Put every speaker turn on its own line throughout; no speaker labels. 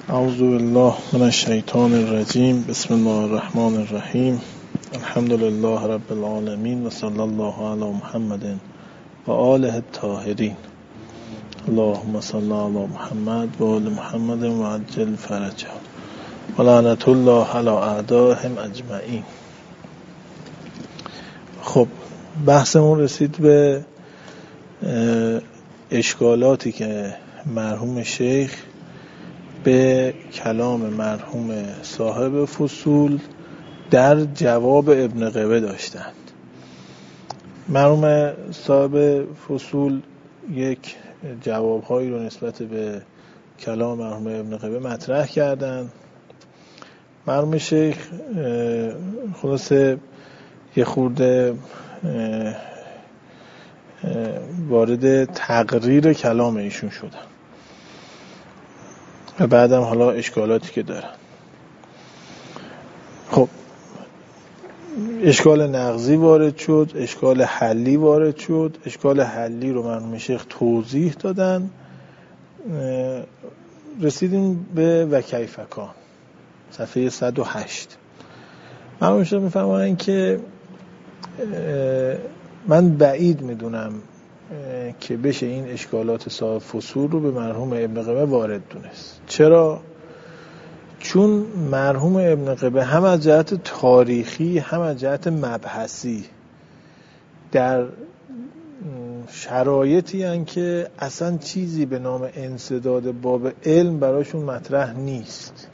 اعوذ بالله من الشیطان الرجیم. بسم الله الرحمن الرحیم. الحمد لله رب العالمین و صلی الله علی محمد و آله الطاهرین. اللهم صل علی محمد و آل محمد و عجل فرجهم و لعنت الله علی اعدائهم اجمعین. خب بحثمون رسید به اشکالاتی که مرحوم شیخ به کلام مرحوم صاحب فصول در جواب ابن قبه داشتند. مرحوم صاحب فصول یک جوابهایی رو نسبت به کلام مرحوم ابن قبه مطرح کردند. مرحوم شیخ خلاصه یه خورده وارد تقریر کلام ایشون شدن و بعدم حالا اشکالاتی که دارن. خب اشکال نقضی وارد شد، اشکال حلی وارد شد. اشکال حلی رو مرحوم شیخ توضیح دادن. رسیدیم به و کیف کان، صفحه 108. مرحوم شیخ میفرمایند که من بعید میدونم که بشه این اشکالات صاحب فصول رو به مرحوم ابن قبه وارد دونست. چرا؟ چون مرحوم ابن قبه هم از جهت تاریخی هم از جهت مبحثی در شرایطی هن که اصلا چیزی به نام انسداد باب علم براشون مطرح نیست.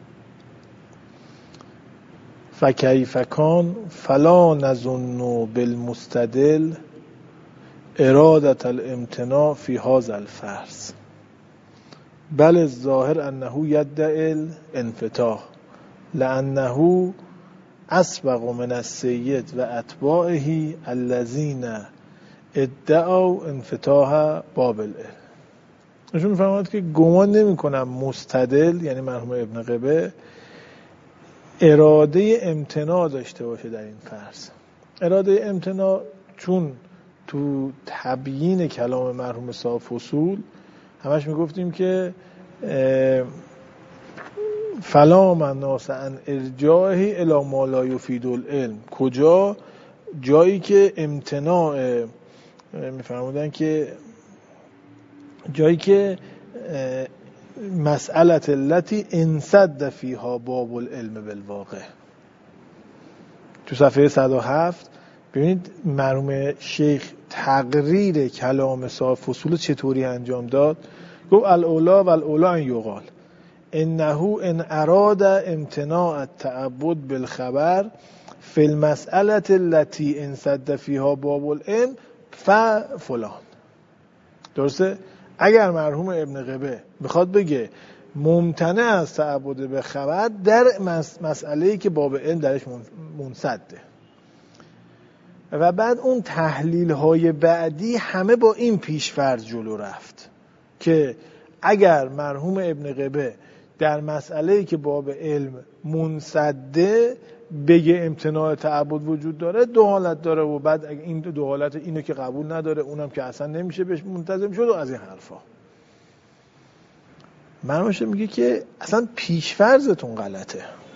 فکیف کان فلا نظن بالمستدل ارادت الامتناع فی هذا الفرض بل الظاهر انه یدعی الانفتاح لانه اسبق من السید و اتباعه الذین ادعوا انفتاح باب العلم. ایشون می‌فرماید که گمان نمی‌کنم مستدل یعنی مرحوم ابن قبه اراده امتناع داشته باشه در این فرض. اراده امتناع چون تو تبیین کلام مرحوم صاحب فصول همش میگفتیم که فلا مناص عن ارجاعه الی ما لا یفید العلم. کجا؟ جایی که امتناع میفرمودن که جایی که مسئلت التي انسد فیها باب العلم بالواقع. تو صفحه 107 ببینید مرحوم شیخ تقریر کلام صاحب فصول چطوری انجام داد. گفت الاولا و الاولا ان یقال انه ان اراد امتناع التعبد بالخبر فی المسئله التي انسد فیها باب العلم فلان. درسته؟ اگر مرحوم ابن قبه بخواد بگه ممتنع از تعبد به خبر در مسئله‌ای که باب علم درش منسده و بعد اون تحلیل‌های بعدی همه با این پیش‌فرض جلو رفت که اگر مرحوم ابن قبه در مسئله‌ای که باب علم منسده بگه امتناع تعبد وجود داره، دو حالت داره و بعد اگه این دو حالت اینو که قبول نداره اونم که اصلا نمیشه بهش منتظم شد و از این حرفا. مرحوم میگه که اصلا پیش‌فرضتون غلطه.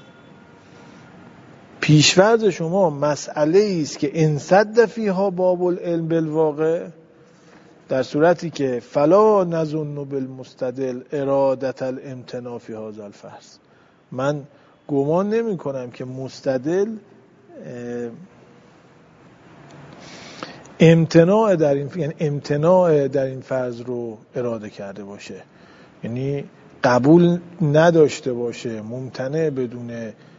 پیش‌فرض شما مسئله است که انسد فیها باب العلم بالواقع، در صورتی که فلا نظن بالمستدل ارادت الامتناع فی هذا الفرض. من گمان نمی کنم که مستدل امتناع در این یعنی امتناع در این فرض رو اراده کرده باشه، یعنی قبول نداشته باشه، ممتنع بدون،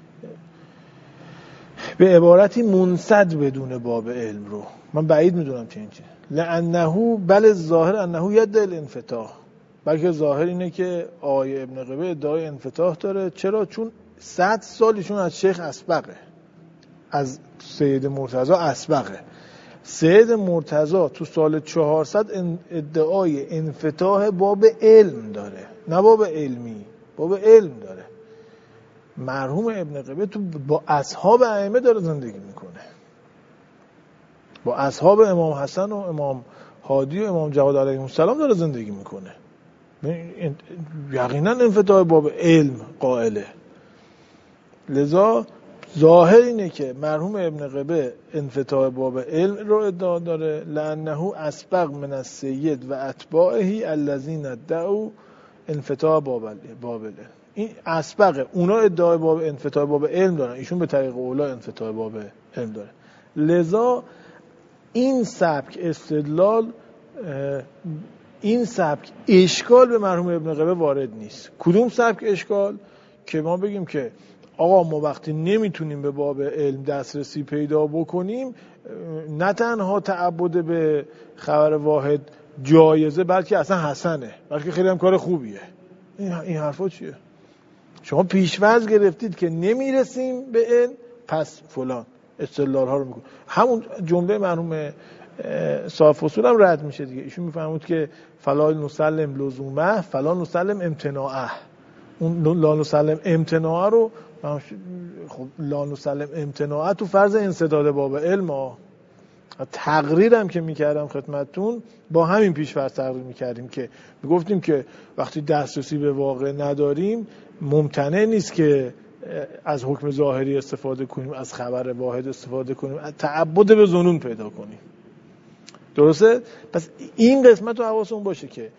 به عبارتی منسد بدون باب علم رو. من بعید میدونم چه اینجا لانه بل الظاهر انه یدعی الانفتاح. بلکه ظاهر اینه که آقای ابن قبه ادعای انفتاح داره. چرا؟ چون 100 سالشون از شیخ اسبقه، از سید مرتضی اسبقه. سید مرتضی تو سال 400 ادعای انفتاح باب علم داره، نه باب علمی، باب علم داره. مرحوم ابن قبه تو با اصحاب ائمه داره زندگی میکنه، با اصحاب امام حسن و امام هادی و امام جواد علیهم السلام داره زندگی میکنه. یقینا انفتاح باب علم قائله. لذا ظاهر اینه که مرحوم ابن قبه انفتاح باب علم رو ادعا داره، لانه اسبق من السید و اتباعه الذین ادعوا انفتاح باب علم. این اسبقه، اونا ادعای باب انفتاح باب علم دارن، ایشون به طریق اولا انفتاح باب علم داره. لذا این سبک استدلال، این سبک اشکال به مرحوم ابن قبه وارد نیست. کدوم سبک اشکال؟ که ما بگیم که آقا ما وقتی نمیتونیم به باب علم دسترسی پیدا بکنیم، نه تنها تعبد به خبر واحد جایزه بلکه اصلا حسنه، بلکه خیلی هم کار خوبیه. این حرفا چیه؟ شما پیش‌فرض گرفتید که نمیرسیم به علم، پس فلان استدلال ها رو میکنه. همون جمله مرحوم صاحب اصول هم رد میشه دیگه. ایشون میفهمود که فلا نسلم لزومه فلا نسلم امتناعه. اون لا نسلم امتناعه رو، خب لا نسلم امتناعه تو فرض انسداد باب علم ها. تقریرم که میکردم خدمتتون با همین پیش‌فرض تقریر میکردیم که میگفتیم که وقتی دسترسی به واقع نداریم ممتنع نیست که از حکم ظاهری استفاده کنیم، از خبر واحد استفاده کنیم، از تعبد به ظنون پیدا کنیم. درسته؟ پس این قسمت رو حواستون باشه که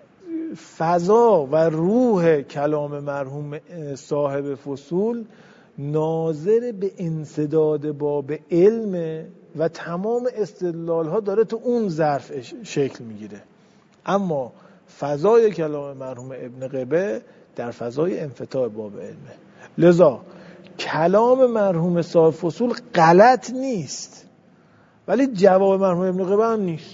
فضا و روح کلام مرحوم صاحب فصول ناظر به انسداد باب علم و تمام استدلال ها داره تو اون ظرف شکل میگیره، اما فضای کلام مرحوم ابن قبه در فضای انفتاح باب علمه. لذا کلام مرحوم صاحب فصول غلط نیست، ولی جواب مرحوم ابن قبه هم نیست.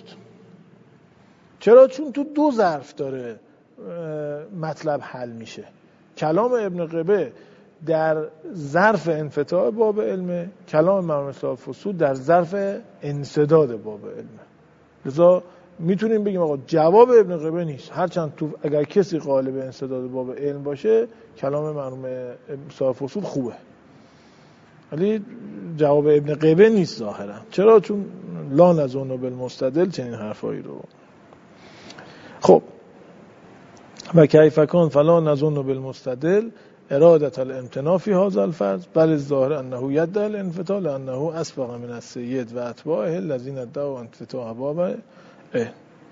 چرا؟ چون تو دو ظرف داره مطلب حل میشه. کلام ابن قبه در ظرف انفتاح باب علمه، کلام مرحوم صاحب فصول در ظرف انسداد باب علمه. لذا میتونیم بگیم آقا جواب ابن قبه نیست، هرچند تو اگر کسی قائل به انسداد باب علم باشه کلام مرحوم صاحب فصول خوبه، ولی جواب ابن قبه نیست ظاهرا. چرا؟ چون لا نظن بالمستدل چنین حرفایی رو. خب و کیف کان فلا نظن بالمستدل ارادت الامتناع فی هذا الفرض بل الظاهر انه یدعی الانفتاح لانه اسبق من السید و اتباعه الذین ادعوا انفتاح باب علم.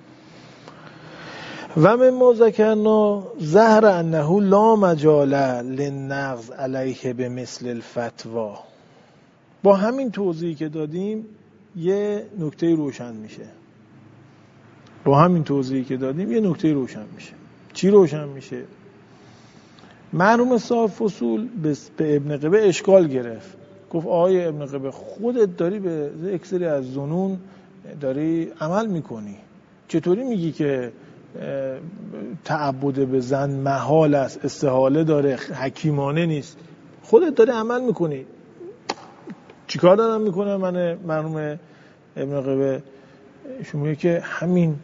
و مما ذکرنا ظهر انه لا مجال للنقض علیه بمثل الفتوا. با همین توضیحی که دادیم یه نکته روشن میشه. چی روشن میشه؟ مرحوم صاحب فصول به ابن قبه اشکال گرفت، گفت آقای ابن قبه خودت داری به یک سری از ظنون داری عمل میکنی، چطوری میگی که تعبد به زن محال است، استحاله داره، حکیمانه نیست، خودت داری عمل میکنی. چیکار دارم میکنم من مرحوم ابن قبه؟ شما میگه که همین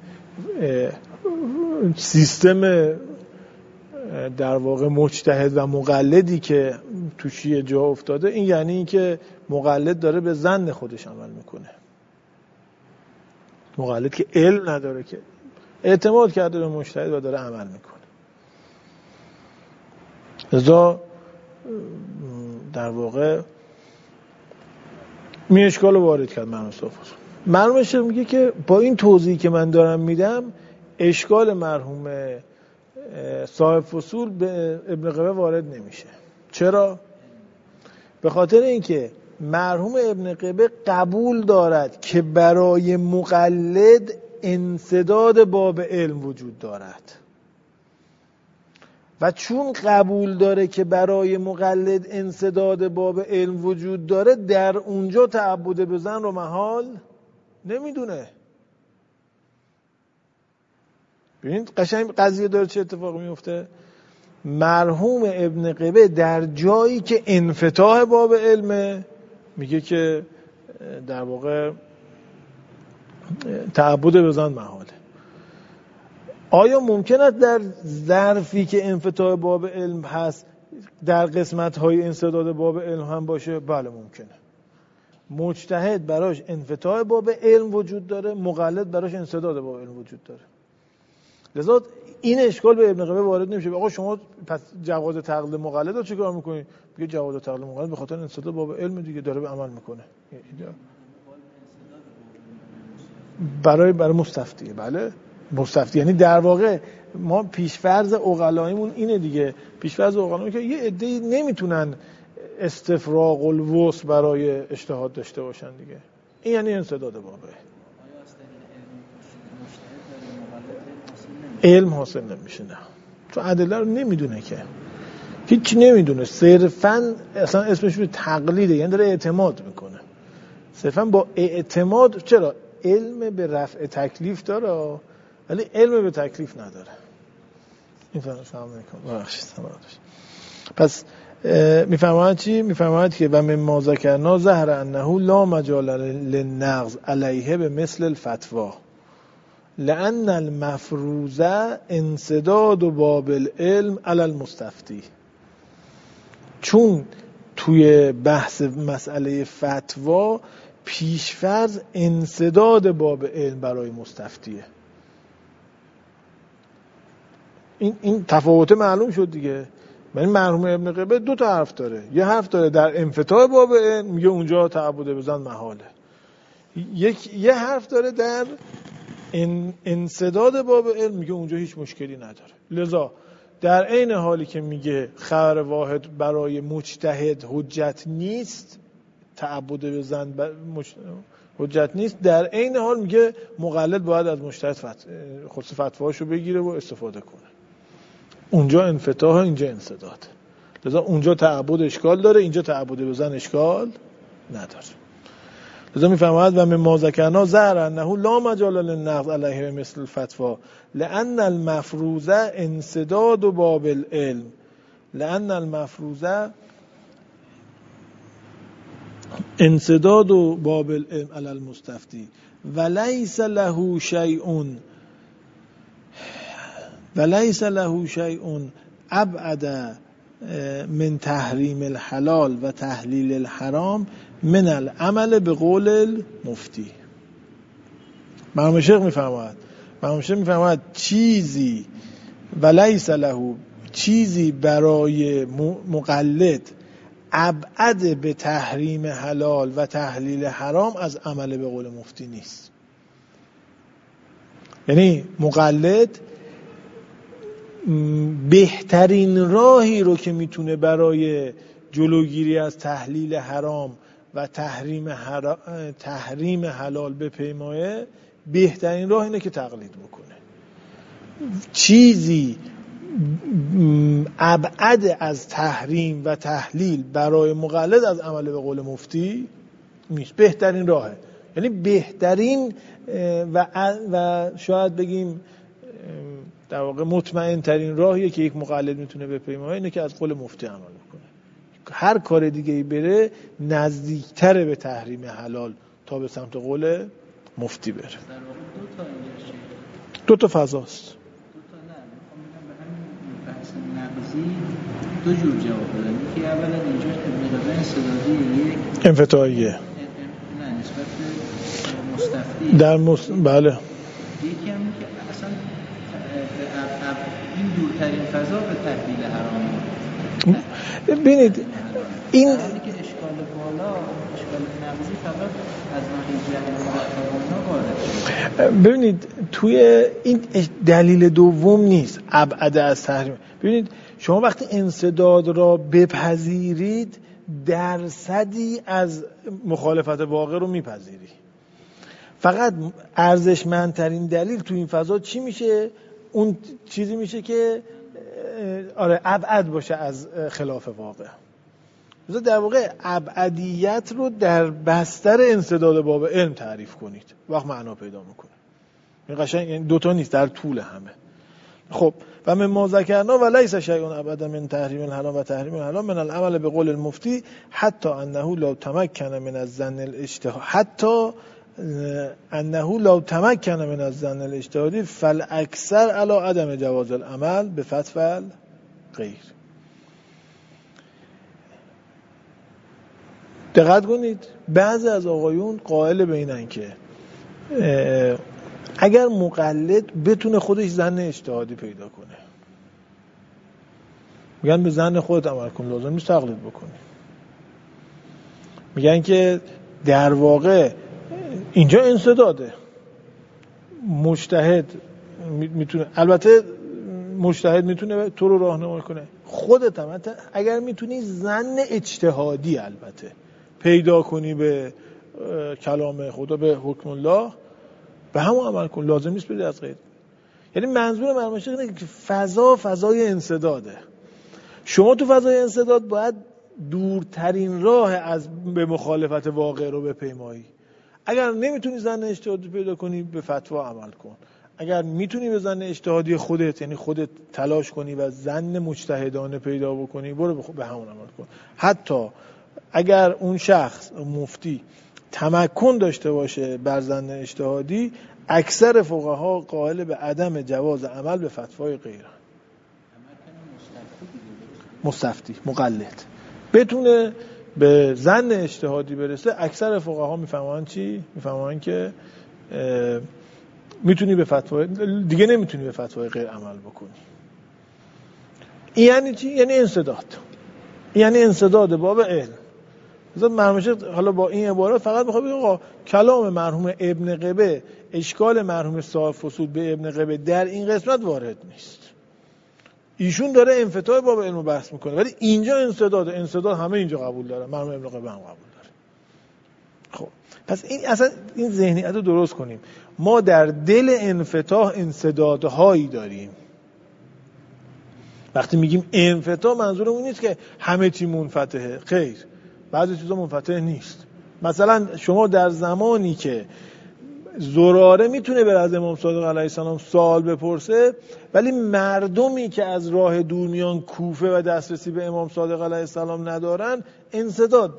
سیستم در واقع مجتهد و مقلدی که تو شیعه جا افتاده، این یعنی این که مقلد داره به ظن خودش عمل میکنه. مقلد که علم نداره، که اعتماد کرده به مجتهد و داره عمل میکنه. لذا در واقع می اشکال رو وارد کرد مرحوم صاحب فصول. مرحومش میگه که با این توضیحی که من دارم میدم اشکال مرحوم صاحب فصول به ابن قبه وارد نمیشه. چرا؟ به خاطر اینکه مرحوم ابن قبه قبول دارد که برای مقلد انسداد باب علم وجود دارد، و چون قبول داره که برای مقلد انسداد باب علم وجود داره، در اونجا تعبد به زن رو محال نمیدونه. ببینید قشنگ قضیه داره چه اتفاقی میفته. مرحوم ابن قبه در جایی که انفتاح باب علمه میگه که در واقع تعبد به زن محاله. آیا ممکن است در ظرفی که انفتاح باب علم هست در قسمت‌های انسداد باب علم هم باشه؟ بله ممکنه. مجتهد براش انفتاح باب علم وجود داره، مقلد براش انسداد باب علم وجود داره. لذا این اشکال به ابن قبه وارد نمیشه. آقا شما پس جواز تقلید مقلد رو چیکار میکنید؟ میگه جواز تقلید مقلد به خاطر انسداد باب علم دیگه داره به عمل میکنه. برای مستفتیه. بله مستفتی، یعنی در واقع ما پیشفرض عقلاییمون اینه دیگه. پیشفرض عقلاییمون که یه عده‌ای نمیتونن استفراغ الوسع برای اجتهاد داشته باشن دیگه. این یعنی انسداد بابه. علم حاصل نمیشه، نه، چون ادله رو نمیدونه که، هیچ نمیدونه، صرفا اصلا اسمش رو تقلیده، یعنی داره اعتماد میکنه صرفا با اعتماد. چرا؟ علم به رفع تکلیف داره ولی علم به تکلیف نداره. این فهم میکنم. پس میفهمید چی؟ میفهمید که و مما ذکرنا ظهر انه لا مجال للنقض علیه به مثل الفتوا لأن المفروض انسداد باب العلم علی المستفتی. چون توی بحث مسئله فتوا پیشفرض انسداد باب علم برای مستفتیه. این تفاوت معلوم شد دیگه. یعنی مرحوم ابن قبه دو تا حرف داره. یه حرف داره در انفتاح باب علم، میگه اونجا تعبد بزن محاله. یه حرف داره در انسداد باب علم، میگه اونجا هیچ مشکلی نداره. لذا در عین حالی که میگه خبر واحد برای مجتهد حجت نیست، تعبد بزن حجت نیست، در عین حال میگه مقلد باید از مجتهد خصوص فتواشو بگیره و استفاده کنه. اونجا انفتاح، اینجا انسداد. لذا اونجا تعبد اشکال داره، اینجا تعبد بزن اشکال نداره. لذا میفهمد و مما ذکرنا ظهر انه لا مجال للنقض علیه مثل الفتوا لان المفروض انسداد باب العلم لان المفروض انسداد باب العلم علی المستفتی وليس له شیء ابعد من تحریم الحلال و تحلیل الحرام من العمل به قول المفتی. مرحوم شیخ میفرماید چیزی ولیس له، چیزی برای مقلد ابعد به تحریم حلال و تحلیل حرام از عمل به قول مفتی نیست. یعنی مقلد بهترین راهی رو که میتونه برای جلوگیری از تحلیل حرام و تحریم حلال بپیمایه، بهترین راه اینه که تقلید بکنه. چیزی ابعد از تحریم و تحلیل برای مقلد از عمل به قول مفتی نیست. بهترین راهه، یعنی بهترین و شاید بگیم در واقع مطمئن ترین راهیه که یک مقلد میتونه بپیمایه اینه که از قول مفتی عمل بکنه. هر کار دیگه ای بره نزدیکتره به تحریم حلال تا به سمت قول مفتی بره. دو تا فضاست.
دو جور جواب دادن. یکی اولا اینجا مقدار انسدادی یک
انفتاحیه
نه نسبت به مستفتی
بله.
یکی هم که اصلا این دورترین فضا به تحلیل حرام.
ببینید این
حالی که اشکال بالا، اشکال نقضی فقط از ناحیه جهل و وارد.
ببینید توی این دلیل دوم نیست، ابعد از تحریم. ببینید شما وقتی انسداد را بپذیرید درصدی از مخالفت واقع رو میپذیری. فقط ارزشمندترین دلیل تو این فضا چی میشه؟ اون چیزی میشه که ابعد باشه از خلاف واقع. مثلا در واقع ابعدیت رو در بستر انسداد باب علم تعریف کنید، وقت معنا پیدا میکنه. این قشنگ این دوتا نیست، در طول همه. خب و مما ذکرنا ولیس شیء ابعد من تحریم الحرام و تحریم الحلال من العمل به قول المفتی حتی انه لو تمکن من الظن الاجتهاد الاجتهادی فالاکثر علی عدم جواز العمل به فتوى غیر. دقت کنید بعضی از آقایون قائل به اینن که اگر مقلد بتونه خودش ظن اجتهادی پیدا کنه، میگن به ظن خودت عمل کن، لازم نیست تقلید بکنی. میگن که در واقع اینجا انسداده، مجتهد میتونه، البته مجتهد میتونه تو رو راهنمایی کنه، خودت هم اگر میتونی ظن اجتهادی البته پیدا کنی به کلام خدا، به حکم الله، به همون عمل کن، لازم نیست بری از غیر. یعنی منظور مرحوم شیخ اینه که فضای انسداده. شما تو فضای انسداد باید دورترین راه از به مخالفت واقع رو بپیمایی. اگر نمیتونی ظن اجتهادی پیدا کنی به فتوا عمل کن. اگر میتونی به ظن اجتهادی خودت، یعنی خودت تلاش کنی و ظن مجتهدانه پیدا بکنی، برو به همون عمل کن. حتی اگر اون شخص مفتی تمکن داشته باشه بر ظن اجتهادی، اکثر فقها قائل به عدم جواز عمل به فتوای غیره. مستفتی مقلد بتونه به ظن اجتهادی برسه، اکثر فقها میفهمن چی؟ میفهمن که میتونی به فتوای دیگه، نمیتونی به فتوای غیر عمل بکنی. این یعنی چی؟ یعنی انسداد. یعنی انسداد باب علم. مثلا مرحوم شیخ حالا با این عبارات فقط میخواد بگه آقا کلام مرحوم ابن قبه، اشکال مرحوم صاحب فصول به ابن قبه در این قسمت وارد نیست. ایشون داره انفتاح باب علم رو بحث میکنه، ولی اینجا انسداد همه اینجا قبول داره، مرحوم ابن قبه هم قبول داره. خب پس این اصلا این ذهنیت رو درست کنیم. ما در دل انفتاح انسدادهایی داریم. وقتی میگیم انفتاح منظورمون نیست که همه چی منفتحه، خیر، بعضی چیزا منفتح نیست. مثلا شما در زمانی که زراره میتونه بر از امام صادق علیه السلام سوال بپرسه، ولی مردمی که از راه دور میان کوفه و دسترسی به امام صادق علیه السلام ندارن، انسداد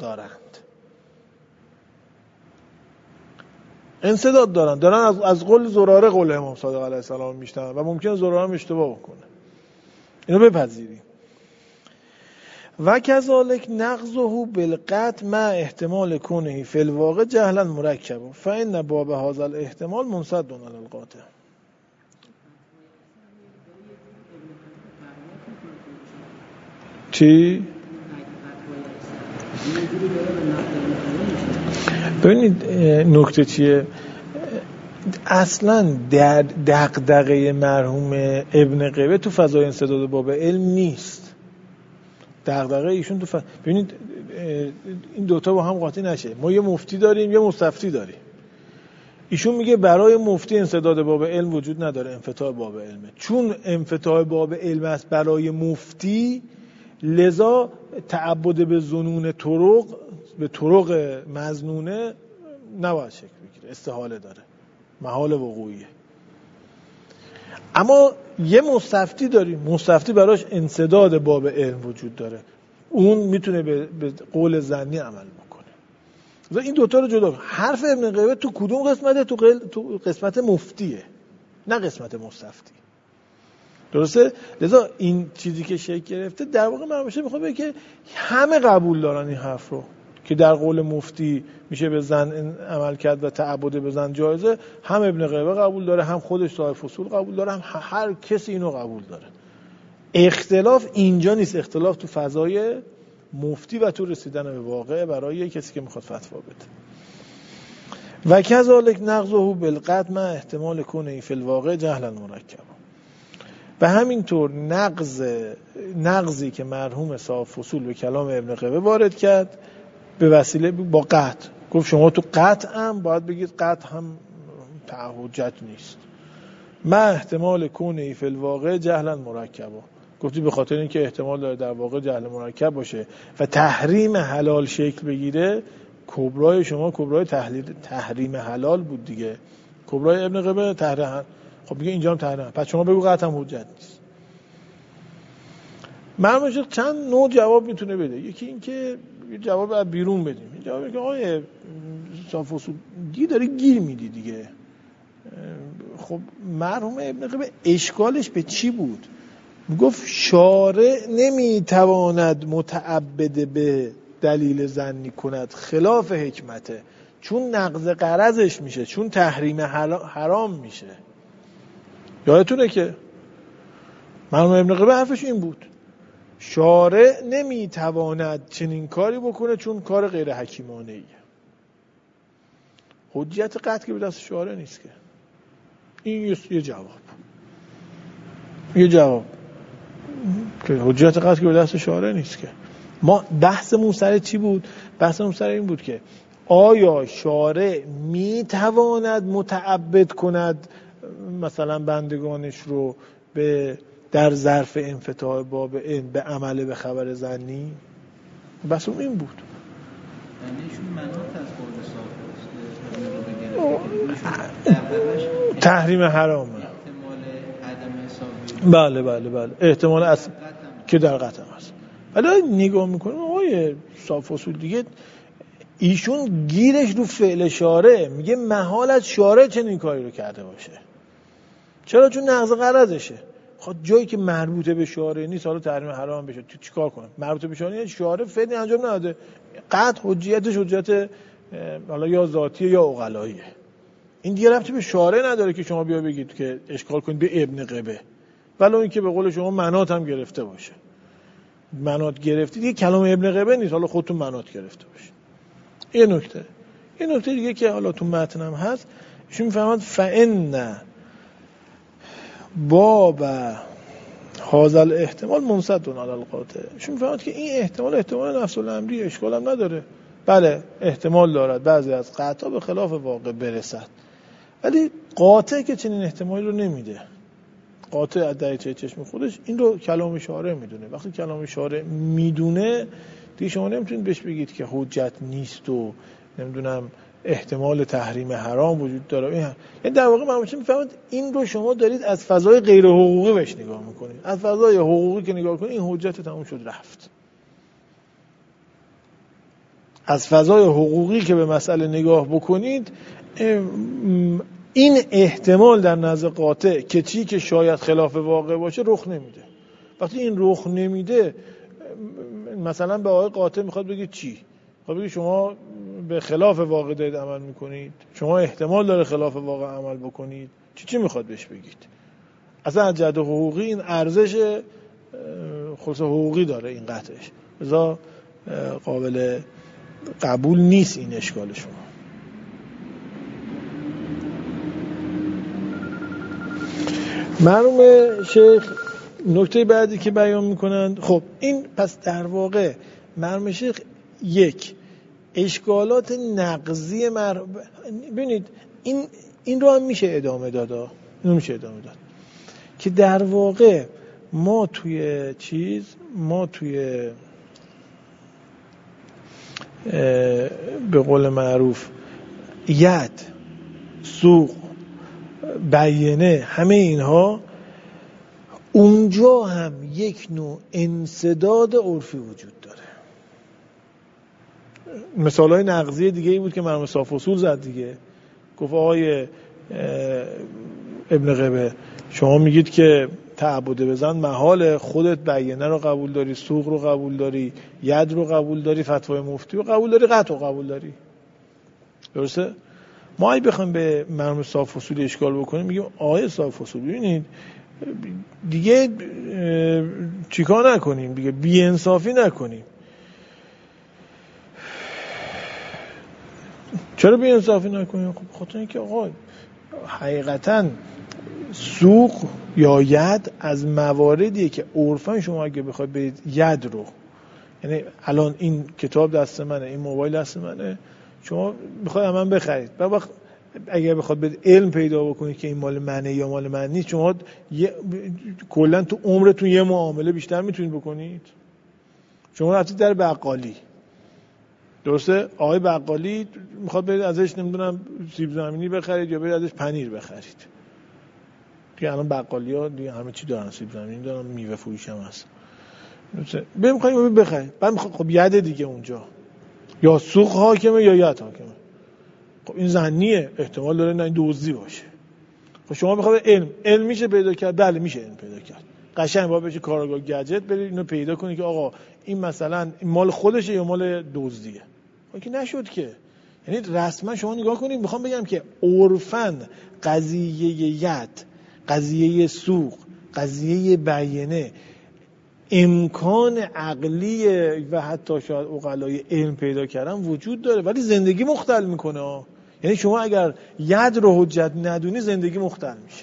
دارن از قول زراره قول امام صادق علیه السلام میشنن و ممکنه زراره هم اشتباه بکنه. اینو بپذیریم. و کذالک نقضه بالقطع مع احتمال کونه فی الواقع جهلا مرکب فإن باب هذا الاحتمال منصد علی القاطع. چی؟ ببینید نکته چیه؟ اصلا در دغدغه مرحوم ابن قبه تو فضای انسداد باب علم نیست. دغدغه ایشون تو ببینید این دوتا با هم قاطی نشه. ما یه مفتی داریم، یه مستفتی داریم. ایشون میگه برای مفتی انسداد باب علم وجود نداره، انفتاح باب علمه. چون انفتاح باب علم است برای مفتی، لذا تعبد به ظنون طرق، به طرق مظنونه نباید شکل بگیره، استحاله داره، محال وقوعیه. اما یه مستفتی داریم، مستفتی براش انسداد باب علم وجود داره، اون میتونه به قول ظنی عمل بکنه. این دوتا رو جدا کن. حرف ابن قبه تو کدوم قسمته؟ تو قسمت مفتیه، نه قسمت مستفتی. درسته؟ لذا این چیزی که شکل گرفته در واقع مرمشه میخواد بگه که همه قبول دارن این حرف رو که در قول مفتی میشه به ظن عمل کرد و تعبد به ظن جایزه. هم ابن قبه قبول داره، هم خودش صاحب فصول قبول داره، هم هر کسی اینو قبول داره. اختلاف اینجا نیست، اختلاف تو فضای مفتی و تو رسیدن به واقع برای کسی که میخواد فتوا بده. و کذالک نقضه بالقطع مع احتمال کونه فی الواقع جهلا مرکب. و همینطور نقضی که مرحوم صاحب فصول به کلام ابن قبه وارد کرد به وسیله با قطع، گفت شما تو قطع هم باید بگید قطع هم حجت نیست. ما احتمال کونه فی الواقع جهلا مرکب، گفتی به خاطر اینکه احتمال داره در واقع جهل مرکب باشه و تحریم حلال شکل بگیره. کبرای شما کبرای تحریم حلال بود دیگه، کبرای ابن قبه تحریم. خب میگه اینجا هم تحریم، پس شما بگو قطع هم حجت نیست. مرحوم شیخ چند نوع جواب میتونه بده. یکی این که جواب از بیرون بدیم، این جوابی که آقای صاحب فصول داری گیر میدی دیگه. خب مرحوم ابن قبه اشکالش به چی بود؟ میگفت شارع نمیتواند متعبد به دلیل ظنی کند، خلاف حکمته. چون نقض غرضش میشه، چون تحریم حرام میشه. یادتونه که مرحوم ابن قبه حرفش این بود، شارع نمیتواند چنین کاری بکنه چون کار غیر حکیمانه ایه. حجت قطع که به دست شارع نیست که. این یه جواب که حجت قطع که به دست شارع نیست که. ما بحثمون سر چی بود؟ بحثمون سر این بود که آیا شارع میتواند متعبد کند مثلا بندگانش رو در ظرف انفتاح باب علم به عمل به خبر ظنی؟ بحثمون این بود.
ایشون مناط از قول صاحب
تحریم حرامه،
احتمال عدم حسابی.
بله احتمال اصل که در قطع هست. ولی نگاه میکنیم آقای صاف اصول دیگه ایشون گیرش رو فعل شارع، میگه محال از شارع چنین کاری رو کرده باشه. چرا؟ چون نقض غرضشه. خب جایی که مربوطه به شارع نیست، حالا تحریم حرام بشه، تو چیکار کنم؟ مربوطه به شارع نیست، شارع فعلی انجام نداده، قطع حجیتش حجت حالا یا ذاتیه یا عقلاییه. این دیگه ربطی به شارع نداره که شما بیا بگید که اشکال کنید به ابن قبه، ولی این که به قول شما مناط هم گرفته باشه. مناط گرفتید دیگه کلام ابن قبه نیست، حالا خودتون مناط گرفته باشید. یه نکته دیگه که حالا تو متن هم هست، ایشون میفهمد فإن باب هذا الاحتمال منصد علی القاطع. ایشون میفهمد که این احتمال نفس الامری اشکال هم نداره. بله احتمال دارد بعضی از قطعا به خلاف واقع برسد، ولی قاطع که چنین احتمالی رو نمیده. قاطع از دریچه چشم خودش این رو کلام شارع میدونه. وقتی کلام شارع میدونه دیگه شما نمیتونید بهش بگید که حجت نیست و نمیدونم احتمال تحریم حرام وجود داره. یعنی در واقع من میفهمم این رو شما دارید از فضای غیر حقوقی بهش نگاه میکنید. از فضای حقوقی که نگاه کنید این حجت تموم شد رفت. از فضای حقوقی که به مسئله نگاه بکنید این احتمال در نزد قاطع که چی که شاید خلاف واقع باشه رخ نمیده. وقتی این رخ نمیده مثلا به آقای قاطع میخواد بگید چی؟ میخواد بگید شما به خلاف واقع دارید عمل میکنید، شما احتمال داره خلاف واقع عمل بکنید، چی میخواد بهش بگید؟ اصلا از جهت حقوقی این ارزش خصوص حقوقی داره این قطعش، لذا قابل قبول نیست این اشکال شما. مرحوم شیخ نکته بعدی که بیان میکنند، خب این پس در واقع مرحوم شیخ یک اشکالات نقضی ببینید این رو هم میشه ادامه داد، که در واقع ما توی به قول معروف ید، سوق، بیانه، همه اینها اونجا هم یک نوع انسداد عرفی وجود داره. مثالهای نقضی دیگه ای بود که مرحوم صاف اصول زد دیگه. گفت آقای ابن قبه شما میگید که تعبد بزن محال، خودت بیانه رو قبول داری، سوق رو قبول داری، ید رو قبول داری، فتوای مفتی رو قبول داری، قطع رو قبول داری. درسته؟ ما اگه بخوایم به مرحوم صاف اصول اشکال بکنیم میگیم آقای صاف اصول ببینید دیگه چیکار نکنیم دیگه، بی انصافی نکنیم. چرا بی انصافی نکنیم؟ خب خاطر اینکه آقا حقیقتاً سوق یا ید از مواردیه که عرفاً شما اگه بخواید برید ید رو، یعنی الان این کتاب دست منه، این موبایل دست منه، شما میخواید من بخرید، بعد وقت اگه بخواد به علم پیدا بکنید که این مال منه یا مال من نیست، شما کلا تو عمرتون یه معامله بیشتر میتونید بکنید. شما رفتید در بقالی، درسته؟ آقای بقالی میخواد برید ازش نمیدونم سیب زمینی بخرید یا برید ازش پنیر بخرید. دیگه الان بقالیا دیگه همه چی دارن، سیب زمینی دارن، میوه فروش هم هست. بریم میخوایم بخرید، بعد میخواد خب ید دیگه اونجا یا سوق حاکمه یا ید حاکمه. خب این ظنیه، احتمال داره نه دزدی باشه. خب شما میخواد علم میشه پیدا کرد؟ بله میشه علم پیدا کرد. قشنگ باید بشه کارگاه گجت برید اینو پیدا کنید که آقا این مثلا این مال خودشه یا مال دزدیه. خب که نشد که یعنی رسما شما نگاه کنید، میخوام بگم که عرفاً قضیه ید، قضیه سوق، قضیه بیانه امکان عقلی و حتی شاید عقلای علم پیدا کردن وجود داره، ولی زندگی مختل میکنه. یعنی شما اگر ید رو حجت ندونی زندگی مختل میشه.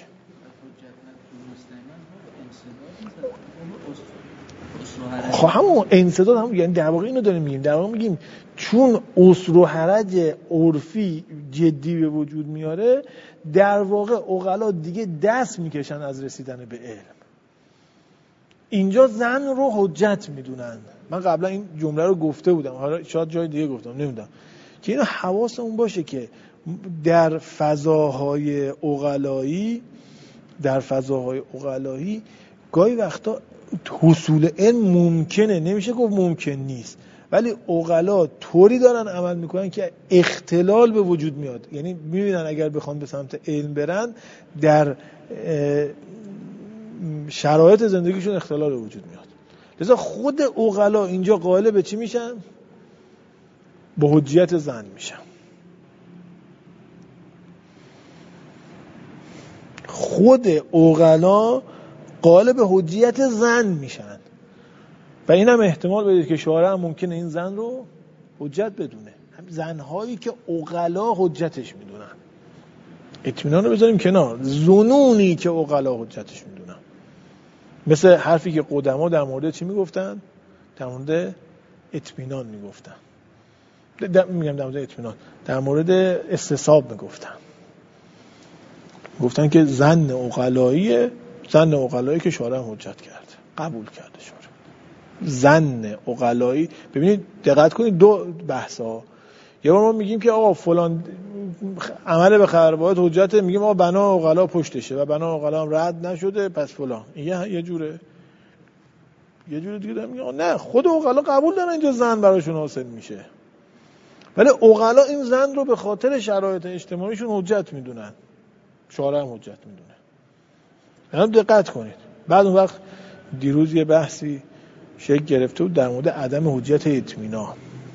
خب همون انسداد هم، یعنی در واقع اینو داریم میگیم، در واقع میگیم چون اسر و حرج عرفی جدی به وجود میاره، در واقع عقلا دیگه دست میکشن از رسیدن به علم. اینجا زن رو حجت میدونن. من قبلا این جمله رو گفته بودم، حالا شاید جای دیگه گفتم نمیدونم، که اینو حواسمون باشه که در فضاهای عقلایی گاهی وقتا حصول علم ممکنه، نمیشه گفت ممکن نیست، ولی عقلا طوری دارن عمل میکنن که اختلال به وجود میاد. یعنی میبینن اگر بخوان به سمت علم برن، در شرایط زندگیشون اختلال به وجود میاد. لذا خود عقلا اینجا قائل به چی میشن؟ به حجیت زن میشن. خود عقلا قائل به حجیت زن میشن و این هم احتمال بدید که شارع هم ممکنه این زن رو حجت بدونه. هم زنهایی که عقلا حجتش میدونن. اطمینان رو بذاریم کنار، ظنونی که عقلا حجتش میدونن. مثل حرفی که قدما در مورد چی میگفتن؟ در مورد اطمینان میگفتن. میگم در مورد اطمینان، در مورد استصحاب گفتن که زن عقلایی که شارع حجت کرد، قبول کرده شارع. زن عقلایی، ببینید دقت کنید، دو بحثا. یه بار ما میگیم که آقا فلان عمل به خبربایت حجت، میگیم آقا بنا عقلا پشتشه و بنا عقلا هم رد نشده پس فلان. یه جوره دیگه دارم میگم نه، خود عقلا قبول دارن اینجا زن براشون حاصل میشه، ولی عقلا این زن رو به خاطر شرایط اجتماعیشون حجت میدونن، شارع هم حجت میدونه. یعنی دقت کنید. بعد اون وقت دیروز یه بحثی شکل گرفته بود در مورد عدم حجت اطمینان.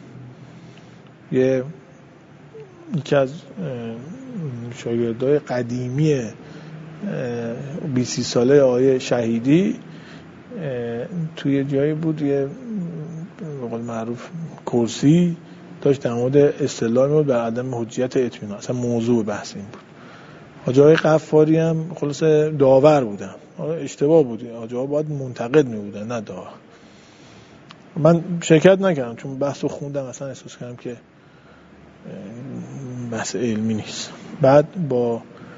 یکی از شاگردای قدیمی 20 ساله آقای شهیدی توی جایی بود، یه به قول معروف کرسی داشت در مورد استدلال می‌کرد بر عدم حجت اطمینان. اصلا موضوع بحث این بود. حاجی آقای غفاری هم خلاص داور بودن. اشتباه بود، حاجی ها باید منتقد می‌بودن نه داور. من شرکت نکردم چون بحث رو خوندم، اصلا احساس کردم که بحث علمی نیست. بعد با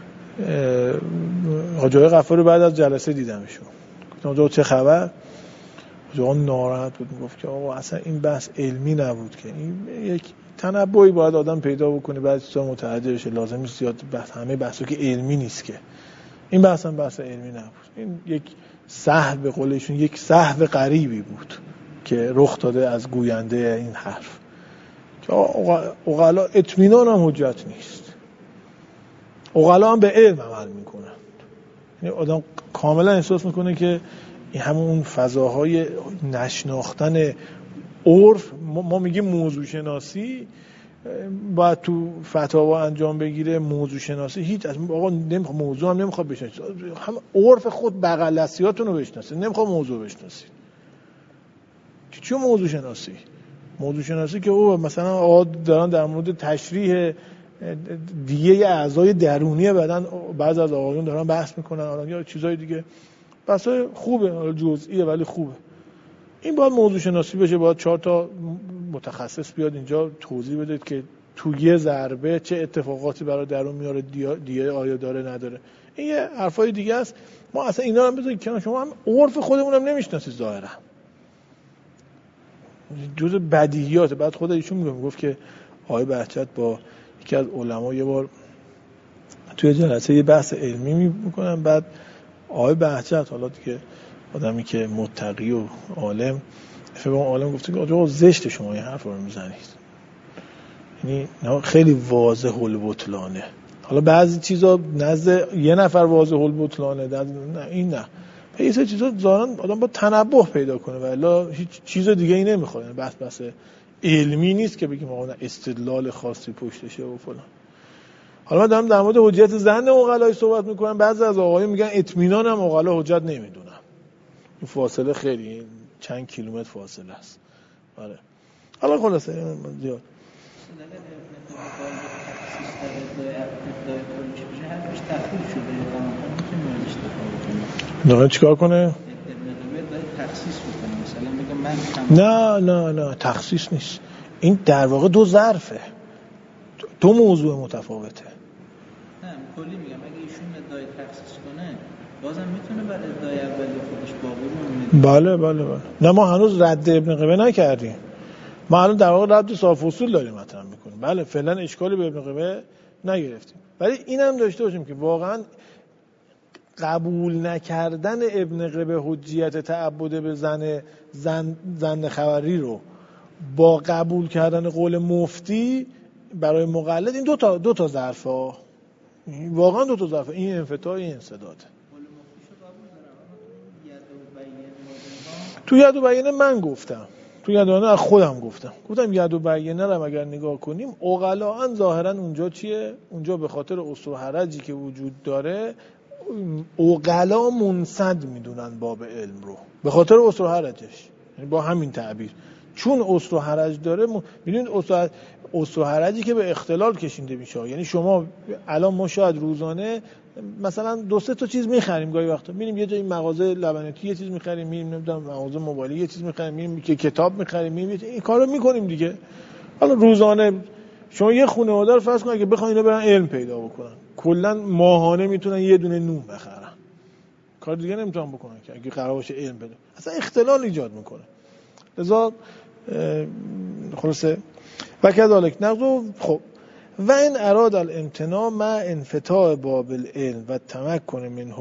حاجی آقای غفاری بعد از جلسه دیدمشون، گفتم حاجی چه خبر؟ حاجی آقا ناراحت بود، میگفت که آقا اصلا این بحث علمی نبود، که این یک تنبؤی باید آدم پیدا بکنه بعد چیزا متوجه بشه، لازم نیست زیاد بحث، همه بحثا که علمی نیست، که این بحث هم بحث علمی نبود، این یک سهو، به قولشون یک سهو غریبی بود که رخ داده از گوینده این حرف، که عقلا اطمینان هم حجت نیست، عقلا هم به علم عمل میکنن. یعنی آدم کاملا احساس میکنه که این همون فضاهای نشناختن عرف، ما میگیم موضوع شناسی باید تو فتاوا انجام بگیره. موضوع شناسی هیچ از آقا نمیخواد، موضوع هم نمیخواد بشناسید، هم عرف خود بغل دستیاتون رو بشناسید، نمیخواد موضوع بشناسید. چی موضوع شناسی که او مثلا آقا دارن در مورد تشریح دیگه اعضای درونی بدن، بعضی از آقایون دارن بحث میکنن یا چیزای دیگه، بحثای خوبه، جزئیه ولی خوبه. این باید موضوع شناسی بشه، باید 4 تا متخصص بیاد اینجا توضیح بده که تو یه ضربه چه اتفاقاتی برای درون میاره، دیگه آیا داره نداره. این یه حرفای دیگه است. ما اصلا اینا هم بذارید کنار، شما هم عرف خودمون هم نمیشناسید ظاهرا، جزء بدیهیات. بعد خود ایشون میگفت که آقای بهجت با یکی از علما یه بار توی جلسه یه بحث علمی میکنن، بعد آقای بهجت، حالا دیگه آدمی که متقی و عالم، عالم گفته که آقا زشت شما این حرف رو میزنید، یعنی خیلی واضح البطلانه. حالا بعضی چیزا نزد یه نفر واضح البطلانه، نه این نه، یه سری چیزا ظاهرا آدم با تنبه پیدا کنه و الا هیچ چیز دیگه ای نمیخواد. بحث علمی نیست که بگیم آقا استدلال خاصی پشتشه و فلان. حالا من دارم در مورد حجیت ظن عقلای صحبت میکنم. بعضی از آقایون میگن اطمینان هم عقلا حجت نمیدونن. این فاصله خیلی چند کیلومتر فاصله است. آره. حالا خلاصه زیاد نه چیکار کنه؟ نه تخصیص نیست. این در واقع دو ظرفه، دو موضوع متفاوته.
نه کلی میگم اگه ایشون ادعای تخصیص کنه بازم میتونه بر ادعای اولی خودش باقی بمونه.
بله. نه ما هنوز رد ابن قبه نکردیم. ما الان در واقع رد صاف اصول داریم مطرح میکنیم. بله فعلا اشکالی به ابن قبه نگرفتیم. ولی اینم داشته باشیم که واقعا قبول نکردن ابن قبه حجیت تعبد به زن خبری رو با قبول کردن قول مفتی برای مقلد، این دو تا ظرفه ها، واقعا دو تا ظرفه، این انفتاح این انسداد. تو ید و بیینه من گفتم، تو ید و بیینه از خودم گفتم ید و بیینه رو اگر نگاه کنیم عقلاً ظاهراً اونجا چیه؟ اونجا به خاطر اصل و حرجی که وجود داره عقلا منصد میدونن باب علم رو، به خاطر اصل و حرجش، یعنی با همین تعبیر، چون اصل و حرج داره. میدونید اصل و حرجی که به اختلال کشیده میشه، یعنی شما الان ما شاید روزانه مثلا 2-3 تا چیز میخریم، گاهی وقتا میریم یه جای مغازه لبنیاتی یه چیز میخریم، میریم نمیدونم مغازه موبایلی یه چیز میخریم، میریم که کتاب میخریم، میریم این کارو میکنیم دیگه. حالا روزانه شما یه خانواده رو فرض کن اگه بخواین اینا برن علم پیدا بکنن، کلا ماهانه میتونن یه دونه نون بخرن، کار دیگه نمیتونن بکنن که اگه قرار باشه علم پیدا، اصلا اختلال ایجاد میکنه. لذا خلاصه و کذالک نقض. خب و این اراد الامتناع مع انفتاح باب العلم و تمکن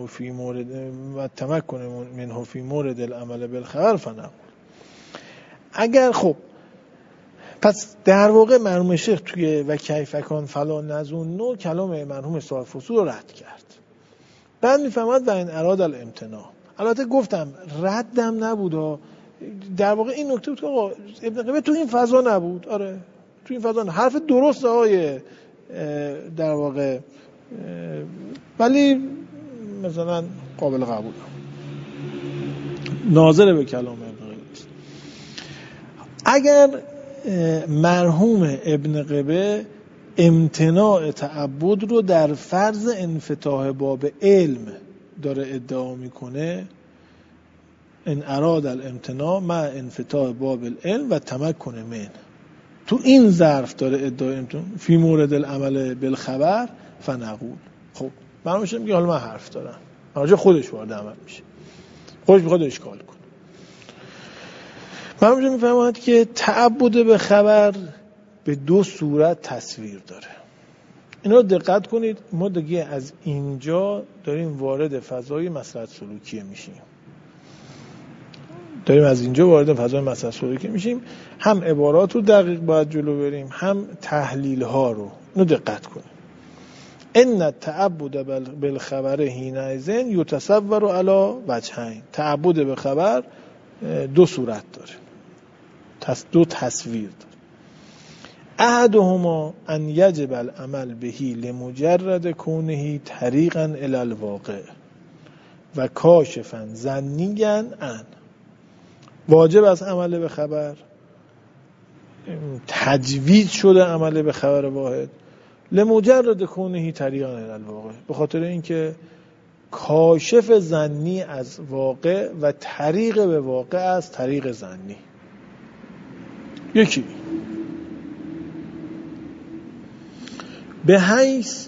منه فی مورد العمل بالخبر فنقول. اگر خب پس در واقع مرحوم شیخ توی و کیفکان فلا نظن کلام مرحوم صاحب فصول رو رد کرد. بعد میفهمد و این اراد الامتناع. البته گفتم ردم نبود، در واقع این نکته بود که آقا ابن قبه تو این فضا نبود. آره تو این فضا نه. حرف درست آقای در واقع ولی مثلا قابل قبول ناظر به کلام ابن قبه است. اگر مرحوم ابن قبه امتناع تعبد رو در فرض انفتاح باب علم داره ادعا میکنه، ان اراد الامتناع مع انفتاح باب العلم و تمکن من، تو این ظرف داره ادعای امتناع فی مورد العمل بالخبر فنقول. خب من میگم حالا من حرف دارم، راجع خودش وارد عمل میشه، خودش میخواد اشکال کنه. من میفهمم که تعبد به خبر به دو صورت تصویر داره. اینا دقت کنید، ما دیگه از اینجا داریم وارد فضای مصلحت سلوکیه میشیم. هم عبارات رو دقیق باید جلو بریم، هم تحلیل ها رو. اینو دقت کنید. ان التعبد بالخبر حینئذ یتصور علی وجهین. تعبد به خبر دو صورت داره، دو تصویر داره. احدهما ان یجب العمل بهی لمجرد کونه طریقا الی الواقع و کاشفا ظنیا ان. واجب از عمل به خبر، تجویز شده عمل به خبر واحد لمجرد کونه طریقا الی الواقع، به خاطر اینکه کاشف ظنی از واقع و طریق به واقع از طریق ظنی. یکی به حیث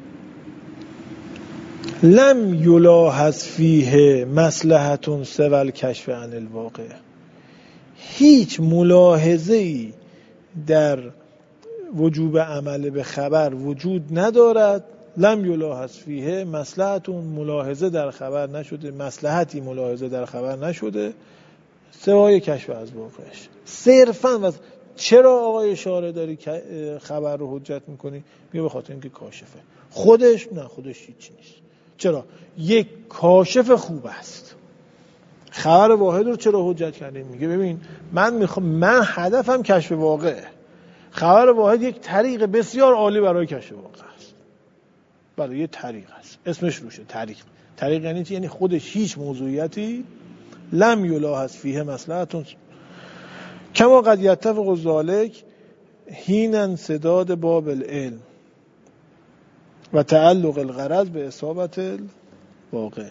لم یلاحظ فیه مصلحة سوی الکشف عن الواقع. هیچ ملاحظه‌ای در وجوب عمل به خبر وجود ندارد. لم یلاحظ فیه مصلحة، ملاحظه در خبر نشده، مصلحتی ملاحظه در خبر نشده سوای کشف از واقعش. صرفاً چرا آقای شارع داری خبر رو حجت میکنی؟ میگه به خاطر اینکه کاشفه. خودش هیچ نیست. چرا؟ یک کاشف خوب است، خبر واحد رو چرا حجت کردیم؟ میگه ببین من هدفم کشف واقعه. خبر واحد یک طریق بسیار عالی برای کشف واقع است. برای یه طریق است، اسمش روشه، طریق یعنی چی؟ یعنی خودش هیچ موضوعیتی لم یلاحظ فیه مصلحتون کما قد یتفق ذلک حین انسداد باب العلم و تعلق الغرض به اصابت الواقع.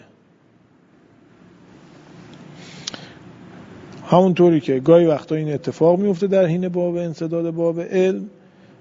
همونطوری که گاهی وقتا این اتفاق میفته در حین باب انسداد باب علم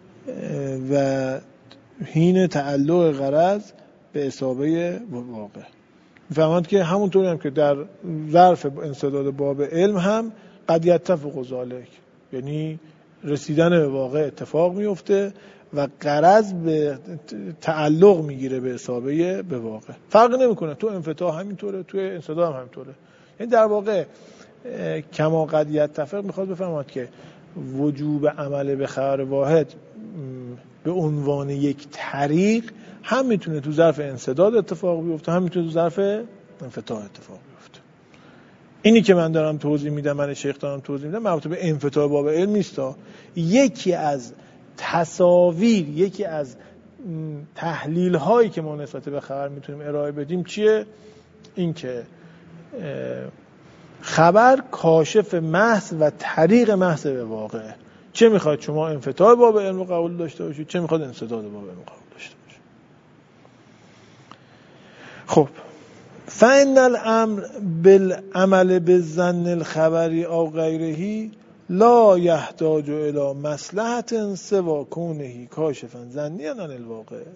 و حین تعلق غرض به اصابه واقع. میفهمند که همونطوری هم که در ظرف انسداد باب علم هم قد یتفق ذلک، یعنی رسیدن به واقع اتفاق میفته و غرض به تعلق میگیره به اصابه به واقع. فرق نمیکنه تو انفتاح همینطوره، تو انسداد هم همینطوره. یعنی در واقع کما قد یتفق میخواد بفهمد که وجوب عمل به خبر واحد به عنوان یک طریق هم میتونه تو ظرف انسداد اتفاق بیفته، هم میتونه تو ظرف انفتاح اتفاق بیفته. اینی که من دارم توضیح میدم، من شیخ دارم توضیح میدم، مربوط به انفتاح باب علم نیستا. یکی از تصاویر، یکی از تحلیل هایی که ما نسبت به خبر میتونیم ارائه بدیم چیه؟ این که خبر کاشف محض و طریق محض به واقع. چه میخواد شما انفتاح باب علم قبول داشته باشید، چه میخواد انسداد باب علم قبول داشته باشید. خب فإن الامر بالعمل بالظن الخبری او غیره لا یحتاج الی مصلحة سوى کونه کاشفا ظنیا عن الواقع.
من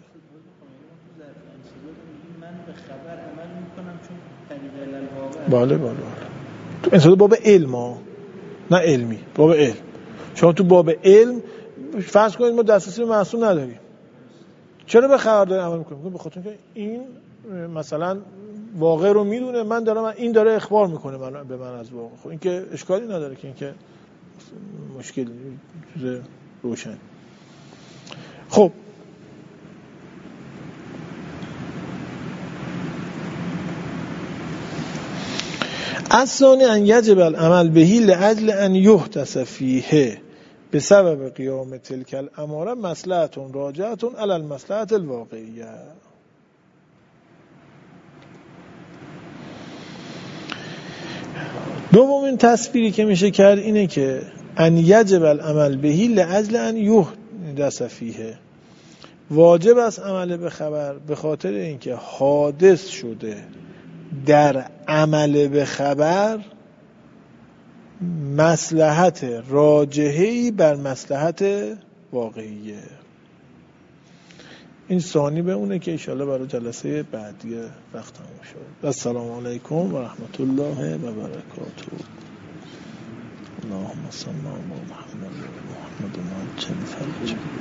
به خبر عمل میکنم چون طریق الواقع.
بله تو انسداد باب علم نه علمی، باب علم. شما تو باب علم فرض کنید ما دسترسی به معصوم نداریم، چرا به خبر داریم عمل میکنیم؟ به خاطر اینکه این مثلا واقع رو میدونه، من دارم، این داره اخبار میکنه به من از واقع. خب این که اشکالی نداره، که این که مشکل چیز روشن. خب الثانی ان یجب العمل بهی لاجل ان یحدث فیه بسبب قیام تلک الاماره مصلحة راجعة علی المصلحة الواقعیه. دومین تصویری که میشه کرد اینه که ان یجب العمل بهی لاجل ان یحدث فیه، واجب است عمل به خبر به خاطر اینکه حادث شده در عمل به خبر مصلحت راجحه‌ای بر مصلحت واقعیه. این ثانی به اونه که انشاءالله برای جلسه بعدی وقت تموم شد. السلام علیکم و رحمت الله و برکاته. اللهم صل علی محمد و محمد و